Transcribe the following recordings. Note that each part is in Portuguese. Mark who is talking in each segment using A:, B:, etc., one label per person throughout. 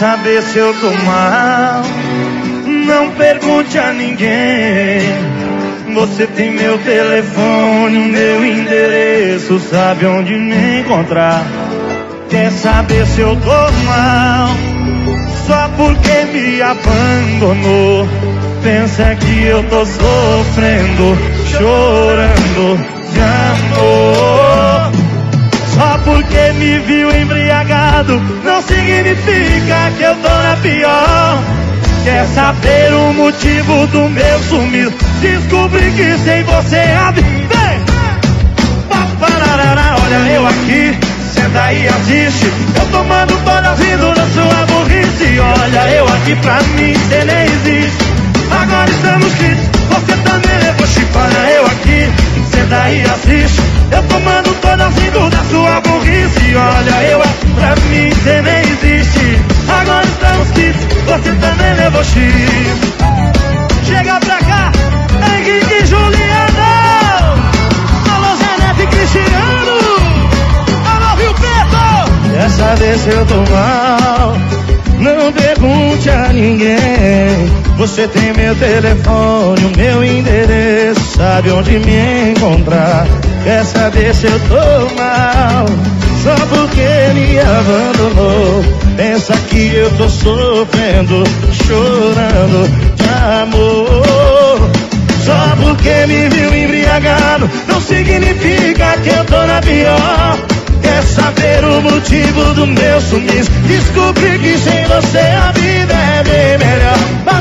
A: saber se eu tô mal? Não pergunte a ninguém. Você tem meu telefone, o meu endereço, sabe onde me encontrar. Quer saber se eu tô mal? Só porque me abandonou. Pensa que eu tô sofrendo, chorando de amor. Só porque me viu embriagado não significa que eu tô na pior. Quer saber o motivo do meu sumiço? Descobri que sem você a vida. Olha eu aqui, senta aí e assiste. Eu tomando toda rindo da sua burrice. Olha eu aqui, pra mim cê nem existe. Agora estamos quites, você também levou chifre. Olha eu aqui, senta aí e assiste. Eu tomando toda rindo da sua burrice. Olha eu aqui, pra mim cê nem existe. Agora estamos quites, você também levou chifre. Chega pra cá, Henrique e Juliano. Alô Zé Neto e Cristiano. Alô Rio Preto. Quer saber se eu tô mal? Não pergunte a ninguém. Você tem meu telefone, o meu endereço, sabe onde me encontrar. Quer saber se eu tô mal? Só porque me abandonou. Pensa que eu tô sofrendo, chorando de amor. Só porque me viu embriagado não significa que eu tô na pior. Quer saber o motivo do meu sumiço? Descobri que sem você a vida é bem melhor.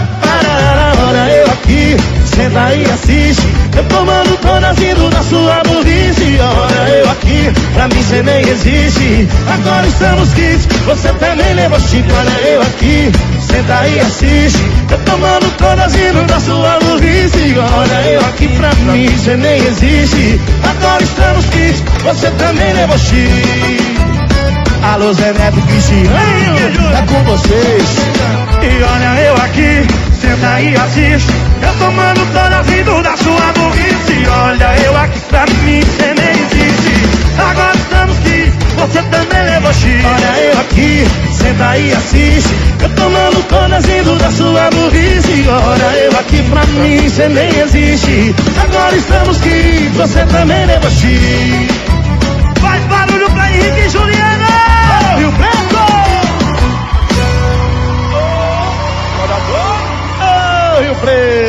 A: Olha eu aqui, senta aí e assiste. Eu tomando todas rindo da sua burrice. Olha eu aqui, pra mim cê nem existe. Agora estamos quites, você também levou chifre. Olha eu aqui, senta aí e assiste. Eu tomando todas rindo da sua burrice. Olha eu aqui, pra mim cê nem existe. Agora estamos quites, você também levou chifre. Alô Zé Neto e Cristiano, é com vocês. E olha eu aqui, senta aí e assiste. Eu tomando toda rindo da sua burrice. Olha eu aqui, pra mim cê nem existe. Agora estamos aqui, você também levou chifre. Olha eu aqui, senta aí e assiste. Eu tomando todas rindo da sua burrice. Olha eu aqui, pra mim cê nem existe. Agora estamos aqui, você também levou chifre. Faz barulho pra Henrique e Juliano. Rio Preto. Rio Preto.